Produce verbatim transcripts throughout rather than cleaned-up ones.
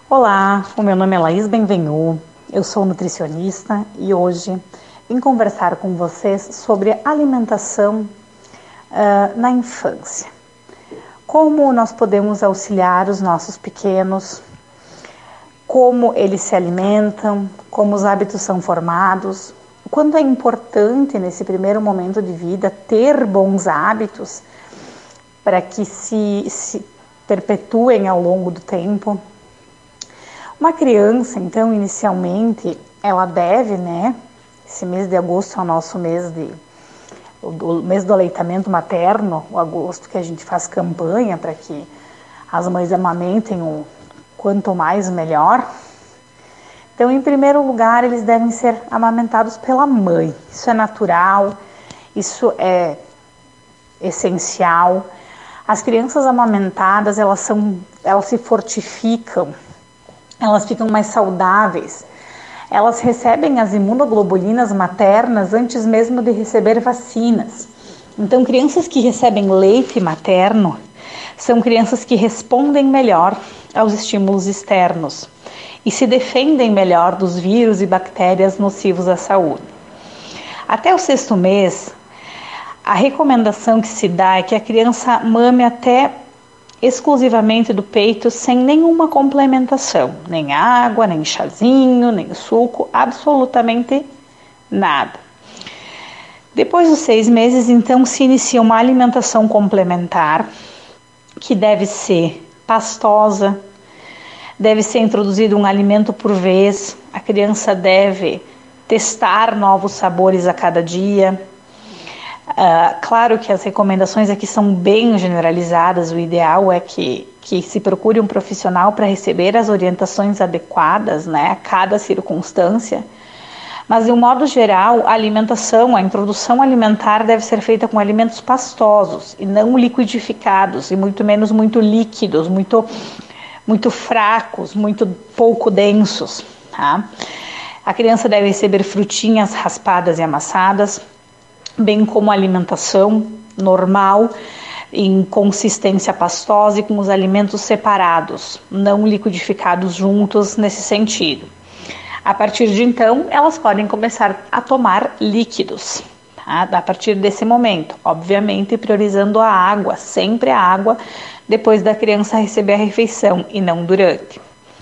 Olá, o meu nome é Laís Benvenu, eu sou nutricionista e hoje vim conversar com vocês sobre alimentação uh, na infância. Como nós podemos auxiliar os nossos pequenos, como eles se alimentam, como os hábitos são formados, o quanto é importante nesse primeiro momento de vida ter bons hábitos para que se, se perpetuem ao longo do tempo. Uma criança, então, inicialmente, ela deve, né, esse mês de agosto é o nosso mês de, o mês do aleitamento materno, o agosto que a gente faz campanha para que as mães amamentem o quanto mais melhor. Então, em primeiro lugar, eles devem ser amamentados pela mãe. Isso é natural, isso é essencial. As crianças amamentadas, elas são, elas se fortificam, elas ficam mais saudáveis, elas recebem as imunoglobulinas maternas antes mesmo de receber vacinas. Então, crianças que recebem leite materno são crianças que respondem melhor aos estímulos externos e se defendem melhor dos vírus e bactérias nocivos à saúde. Até o sexto mês, a recomendação que se dá é que a criança mame até exclusivamente do peito, sem nenhuma complementação, nem água, nem chazinho, nem suco, absolutamente nada. Depois dos seis meses, então, se inicia uma alimentação complementar, que deve ser pastosa, deve ser introduzido um alimento por vez, a criança deve testar novos sabores a cada dia. Uh, claro que as recomendações aqui são bem generalizadas, o ideal é que, que se procure um profissional para receber as orientações adequadas, né, a cada circunstância, mas de um modo geral a alimentação, a introdução alimentar deve ser feita com alimentos pastosos e não liquidificados e muito menos muito líquidos, muito, muito fracos, muito pouco densos, tá? A criança deve receber frutinhas raspadas e amassadas, bem como alimentação normal, em consistência pastosa e com os alimentos separados, não liquidificados juntos nesse sentido. A partir de então, elas podem começar a tomar líquidos, tá? A partir desse momento, obviamente priorizando a água, sempre a água, depois da criança receber a refeição e não durante.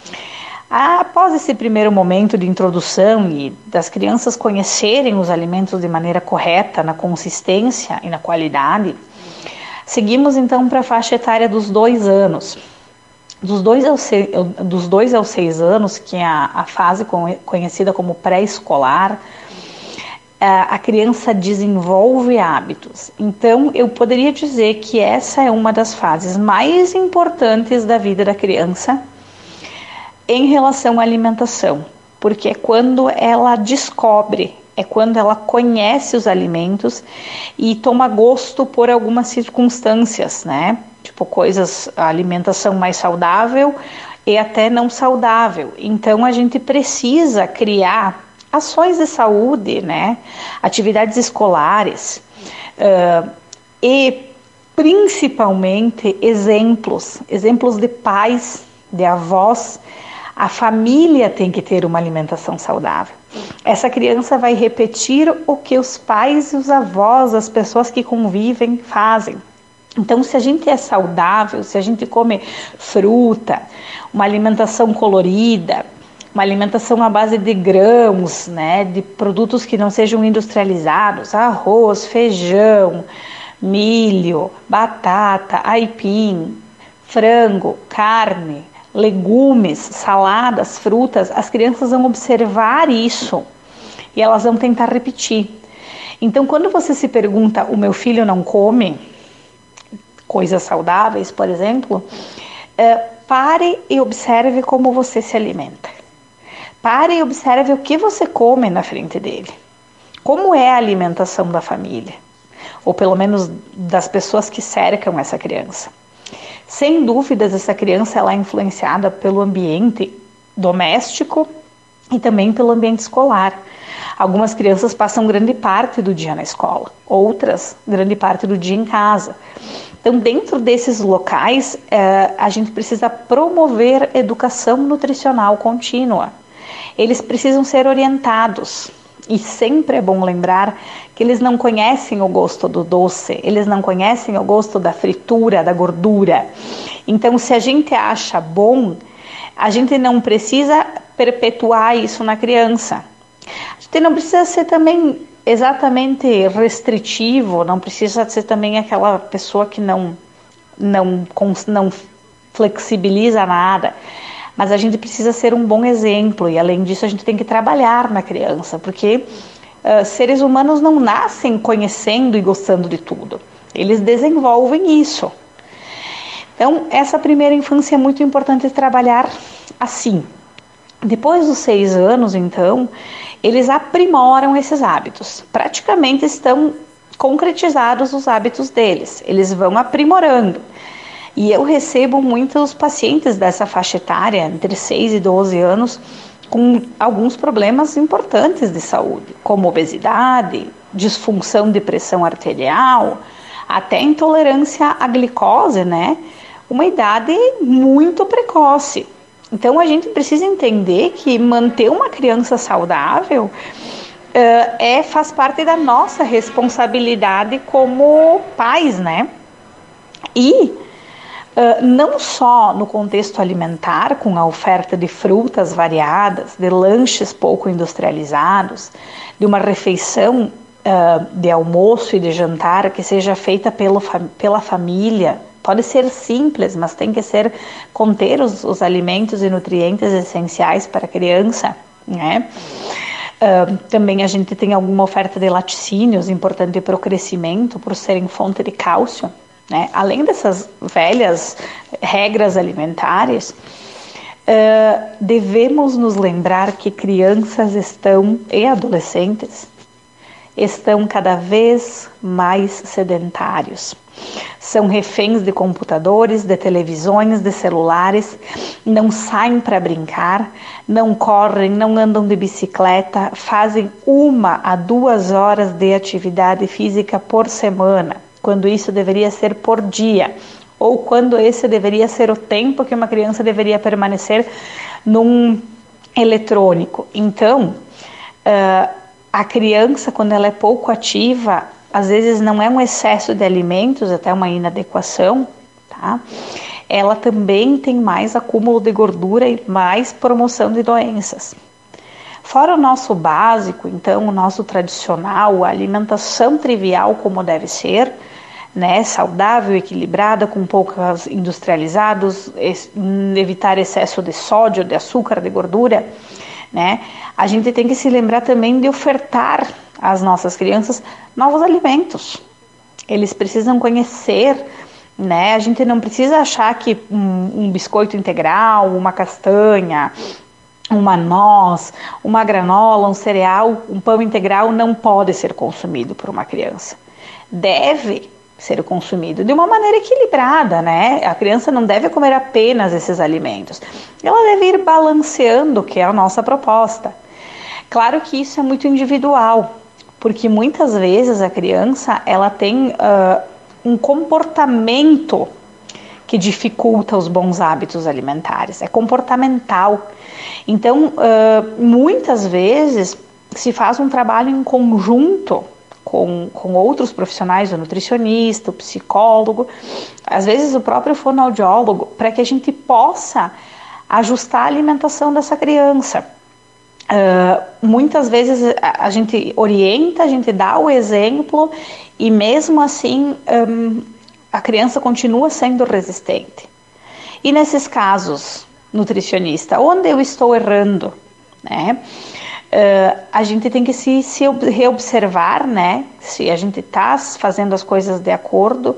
Após esse primeiro momento de introdução e das crianças conhecerem os alimentos de maneira correta, na consistência e na qualidade, seguimos então para a faixa etária dos dois anos. Dos dois aos seis, dos dois aos seis anos, que é a, a fase conhecida como pré-escolar, a criança desenvolve hábitos. Então, eu poderia dizer que essa é uma das fases mais importantes da vida da criança, em relação à alimentação, porque é quando ela descobre, é quando ela conhece os alimentos e toma gosto por algumas circunstâncias, né? Tipo coisas, a alimentação mais saudável e até não saudável. Então a gente precisa criar ações de saúde, né? Atividades escolares uh, e principalmente exemplos, exemplos de pais, de avós. A família tem que ter uma alimentação saudável. Essa criança vai repetir o que os pais e os avós, as pessoas que convivem, fazem. Então, se a gente é saudável, se a gente come fruta, uma alimentação colorida, uma alimentação à base de grãos, né, de produtos que não sejam industrializados, arroz, feijão, milho, batata, aipim, frango, carne, legumes, saladas, frutas, as crianças vão observar isso e elas vão tentar repetir. Então, quando você se pergunta, o meu filho não come coisas saudáveis, por exemplo, é, pare e observe como você se alimenta. Pare e observe o que você come na frente dele. Como é a alimentação da família, ou pelo menos das pessoas que cercam essa criança. Sem dúvidas, essa criança ela é influenciada pelo ambiente doméstico e também pelo ambiente escolar. Algumas crianças passam grande parte do dia na escola, outras grande parte do dia em casa. Então, dentro desses locais, uh, a gente precisa promover educação nutricional contínua. Eles precisam ser orientados. E sempre é bom lembrar que eles não conhecem o gosto do doce, eles não conhecem o gosto da fritura, da gordura. Então, se a gente acha bom, a gente não precisa perpetuar isso na criança. A gente não precisa ser também exatamente restritivo, não precisa ser também aquela pessoa que não, não, não flexibiliza nada. Mas a gente precisa ser um bom exemplo e, além disso, a gente tem que trabalhar na criança, porque uh, seres humanos não nascem conhecendo e gostando de tudo. Eles desenvolvem isso. Então, essa primeira infância é muito importante trabalhar assim. Depois dos seis anos, então, eles aprimoram esses hábitos. Praticamente estão concretizados os hábitos deles. Eles vão aprimorando. E eu recebo muitos pacientes dessa faixa etária, entre seis e doze anos, com alguns problemas importantes de saúde, como obesidade, disfunção de pressão arterial, até intolerância à glicose, né? Uma idade muito precoce. Então, a gente precisa entender que manter uma criança saudável uh, é, faz parte da nossa responsabilidade como pais, né? E Uh, não só no contexto alimentar, com a oferta de frutas variadas, de lanches pouco industrializados, de uma refeição uh, de almoço e de jantar que seja feita pelo, pela família. Pode ser simples, mas tem que ser conter os, os alimentos e nutrientes essenciais para a criança, né? Uh, também a gente tem alguma oferta de laticínios, importante para o crescimento, por serem fonte de cálcio. Né? Além dessas velhas regras alimentares, uh, devemos nos lembrar que crianças estão, e adolescentes estão cada vez mais sedentários. São reféns de computadores, de televisões, de celulares, não saem para brincar, não correm, não andam de bicicleta, fazem uma a duas horas de atividade física por semana, quando isso deveria ser por dia, ou quando esse deveria ser o tempo que uma criança deveria permanecer num eletrônico. Então, uh, a criança, quando ela é pouco ativa, às vezes não é um excesso de alimentos, até uma inadequação, tá? Ela também tem mais acúmulo de gordura e mais promoção de doenças. Fora o nosso básico, então, o nosso tradicional, a alimentação trivial como deve ser, né, saudável, equilibrada, com poucos industrializados, evitar excesso de sódio, de açúcar, de gordura, né? A gente tem que se lembrar também de ofertar às nossas crianças novos alimentos. Eles precisam conhecer, né? A gente não precisa achar que um, um biscoito integral, uma castanha, uma noz, uma granola, um cereal, um pão integral não pode ser consumido por uma criança. Deve ser consumido de uma maneira equilibrada, né? A criança não deve comer apenas esses alimentos. Ela deve ir balanceando, que é a nossa proposta. Claro que isso é muito individual, porque muitas vezes a criança ela tem uh, um comportamento que dificulta os bons hábitos alimentares, é comportamental. Então, uh, muitas vezes se faz um trabalho em conjunto com, com outros profissionais, o nutricionista, o psicólogo, às vezes o próprio fonoaudiólogo, para que a gente possa ajustar a alimentação dessa criança. Uh, muitas vezes a, a gente orienta, a gente dá o exemplo e mesmo assim um, a criança continua sendo resistente. E nesses casos, nutricionista, onde eu estou errando, né? Uh, a gente tem que se, se reobservar, né? Se a gente está fazendo as coisas de acordo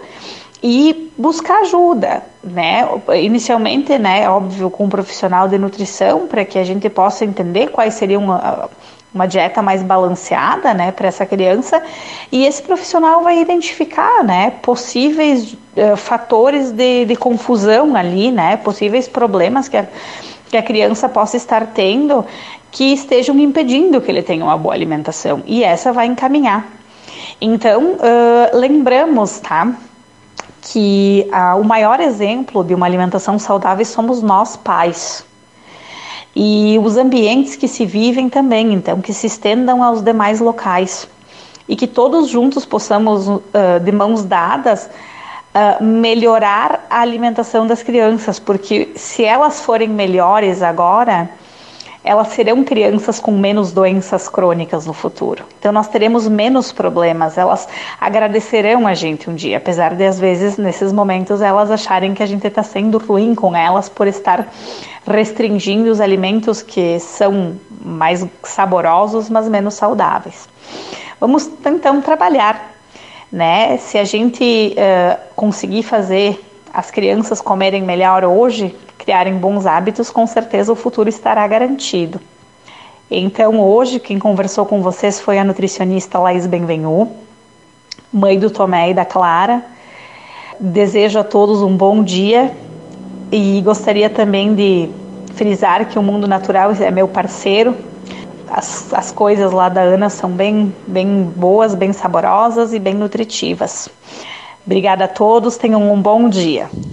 e buscar ajuda, né? Inicialmente, né, óbvio, com um profissional de nutrição, para que a gente possa entender quais seriam uma, uma dieta mais balanceada, né, para essa criança, e esse profissional vai identificar, né, possíveis uh, fatores de, de confusão ali, né, possíveis problemas que a, que a criança possa estar tendo, que estejam impedindo que ele tenha uma boa alimentação, e essa vai encaminhar. Então, uh, lembramos, tá? que ah, o maior exemplo de uma alimentação saudável somos nós, pais. E os ambientes que se vivem também, então, que se estendam aos demais locais. E que todos juntos possamos, uh, de mãos dadas, uh, melhorar a alimentação das crianças, porque se elas forem melhores agora, elas serão crianças com menos doenças crônicas no futuro. Então nós teremos menos problemas, elas agradecerão a gente um dia, apesar de às vezes nesses momentos elas acharem que a gente está sendo ruim com elas por estar restringindo os alimentos que são mais saborosos, mas menos saudáveis. Vamos então trabalhar, né? Se a gente uh, conseguir fazer as crianças comerem melhor hoje, criarem bons hábitos, com certeza o futuro estará garantido. Então hoje quem conversou com vocês foi a nutricionista Laís Benvenu, mãe do Tomé e da Clara. Desejo a todos um bom dia e gostaria também de frisar que o Mundo Natural é meu parceiro. As, as coisas lá da Ana são bem, bem boas, bem saborosas e bem nutritivas. Obrigada a todos, tenham um bom dia.